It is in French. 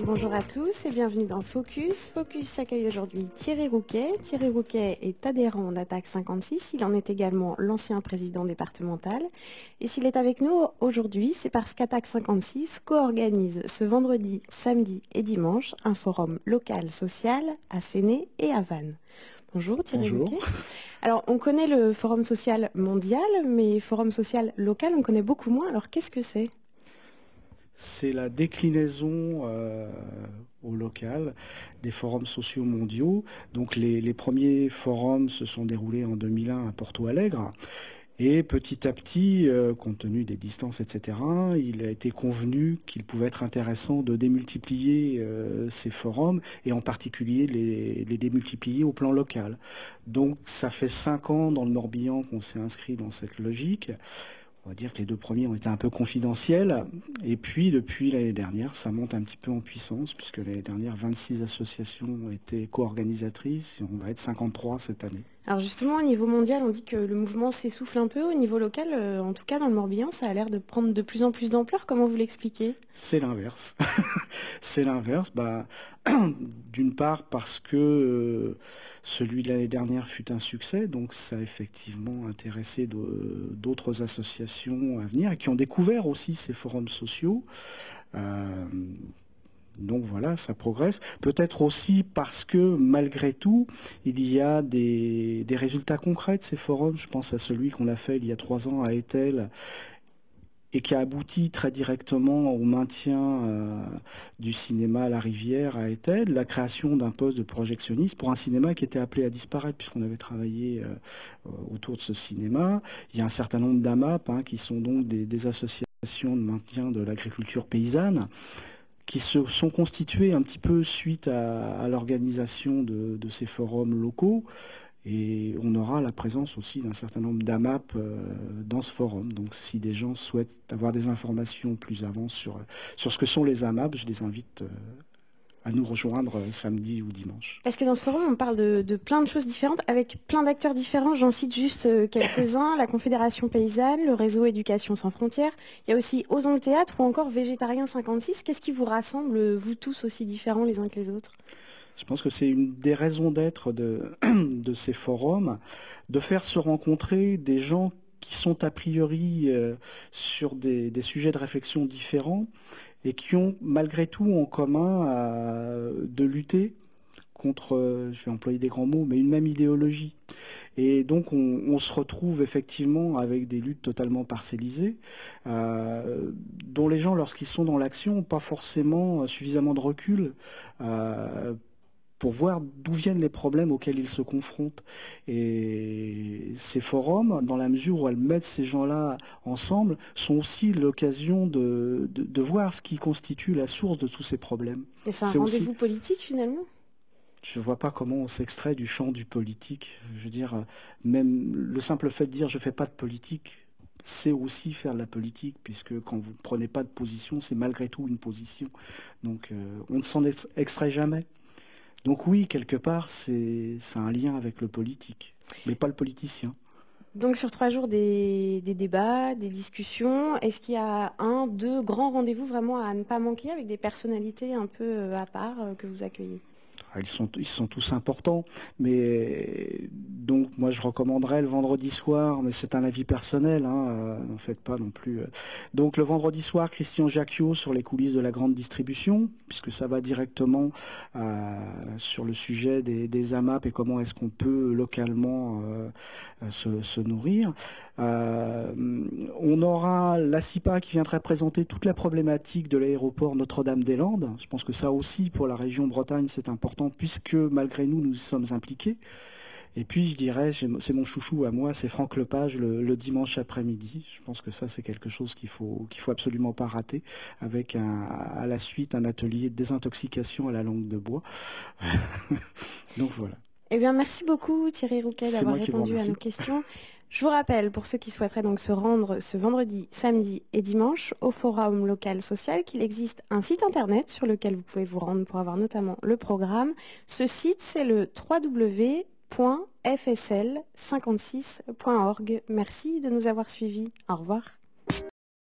Bonjour à tous et bienvenue dans Focus. Focus accueille aujourd'hui Thierry Rouquet. Thierry Rouquet est adhérent d'Attaque 56. Il en est également l'ancien président départemental. Et s'il est avec nous aujourd'hui, c'est parce qu'Attaque 56 co-organise ce vendredi, samedi et dimanche un forum local social à Séné et à Vannes. Bonjour Thierry Bonjour. Rouquet. Alors on connaît le forum social mondial, mais forum social local on connaît beaucoup moins. Alors qu'est-ce que c'est ? C'est la déclinaison au local des forums sociaux mondiaux. Donc les premiers forums se sont déroulés en 2001 à Porto Alegre. Et petit à petit, compte tenu des distances, etc., il a été convenu qu'il pouvait être intéressant de démultiplier ces forums et en particulier les démultiplier au plan local. Donc ça fait 5 ans dans le Morbihan qu'on s'est inscrit dans cette logique. On va dire que les 2 premiers ont été un peu confidentiels. Et puis, depuis l'année dernière, ça monte un petit peu en puissance, puisque l'année dernière, 26 associations étaient co-organisatrices et on va être 53 cette année. Alors justement, au niveau mondial, on dit que le mouvement s'essouffle un peu. Au niveau local, en tout cas dans le Morbihan, ça a l'air de prendre de plus en plus d'ampleur. Comment vous l'expliquez ? C'est l'inverse. C'est l'inverse. D'une part parce que celui de l'année dernière fut un succès, donc ça a effectivement intéressé d'autres associations à venir et qui ont découvert aussi ces forums sociaux. Euh, Donc voilà, ça progresse. Peut-être aussi parce que malgré tout, il y a des résultats concrets de ces forums. Je pense à celui qu'on a fait il y a 3 ans à Etel et qui a abouti très directement au maintien du cinéma à la Rivière à Etel, la création d'un poste de projectionniste pour un cinéma qui était appelé à disparaître puisqu'on avait travaillé autour de ce cinéma. Il y a un certain nombre d'AMAP qui sont donc des associations de maintien de l'agriculture paysanne qui se sont constitués un petit peu suite à l'organisation de ces forums locaux. Et on aura la présence aussi d'un certain nombre d'AMAP dans ce forum. Donc si des gens souhaitent avoir des informations plus avant sur ce que sont les AMAP, je les invite à nous rejoindre samedi ou dimanche. Parce que dans ce forum, on parle de plein de choses différentes, avec plein d'acteurs différents. J'en cite juste quelques-uns. La Confédération Paysanne, le réseau Éducation sans frontières. Il y a aussi Osons le théâtre ou encore Végétarien 56. Qu'est-ce qui vous rassemble, vous tous aussi différents les uns que les autres ? Je pense que c'est une des raisons d'être de ces forums, de faire se rencontrer des gens qui sont a priori sur des sujets de réflexion différents et qui ont malgré tout en commun de lutter contre, je vais employer des grands mots, mais une même idéologie. Et donc on se retrouve effectivement avec des luttes totalement parcellisées, dont les gens, lorsqu'ils sont dans l'action, n'ont pas forcément suffisamment de recul pour voir d'où viennent les problèmes auxquels ils se confrontent. Et ces forums, dans la mesure où elles mettent ces gens-là ensemble, sont aussi l'occasion de voir ce qui constitue la source de tous ces problèmes. Et c'est un C'est aussi, rendez-vous politique finalement ? je ne vois pas comment on s'extrait du champ du politique. Je veux dire, même le simple fait de dire je fais pas de politique, c'est aussi faire de la politique, puisque quand vous ne prenez pas de position, c'est malgré tout une position. Donc on ne s'en extrait jamais. Donc oui, quelque part, c'est un lien avec le politique, mais pas le politicien. Donc sur 3 jours, des débats, des discussions. Est-ce qu'il y a un, deux grands rendez-vous vraiment à ne pas manquer avec des personnalités un peu à part que vous accueillez ? Ils sont tous importants, mais donc moi je recommanderais le vendredi soir, mais c'est un avis personnel, n'en faites pas non plus. Donc le vendredi soir, Christian Jacquiot sur les coulisses de la grande distribution, puisque ça va directement sur le sujet des AMAP et comment est-ce qu'on peut localement se nourrir. On aura la CIPA qui viendrait présenter toute la problématique de l'aéroport Notre-Dame-des-Landes. Je pense que ça aussi, pour la région Bretagne, c'est important, puisque malgré nous, nous y sommes impliqués. Et puis, je dirais, c'est mon chouchou à moi, c'est Franck Lepage le dimanche après-midi. Je pense que ça, c'est quelque chose qu'il faut absolument pas rater, avec à la suite un atelier de désintoxication à la langue de bois. Donc voilà. Eh bien, merci beaucoup Thierry Rouquet C'est d'avoir moi qui vous répondu à nos remercie. questions. Je vous rappelle, pour ceux qui souhaiteraient donc se rendre ce vendredi, samedi et dimanche au Forum local social, qu'il existe un site internet sur lequel vous pouvez vous rendre pour avoir notamment le programme. Ce site, c'est le www.fsl56.org. Merci de nous avoir suivis. Au revoir.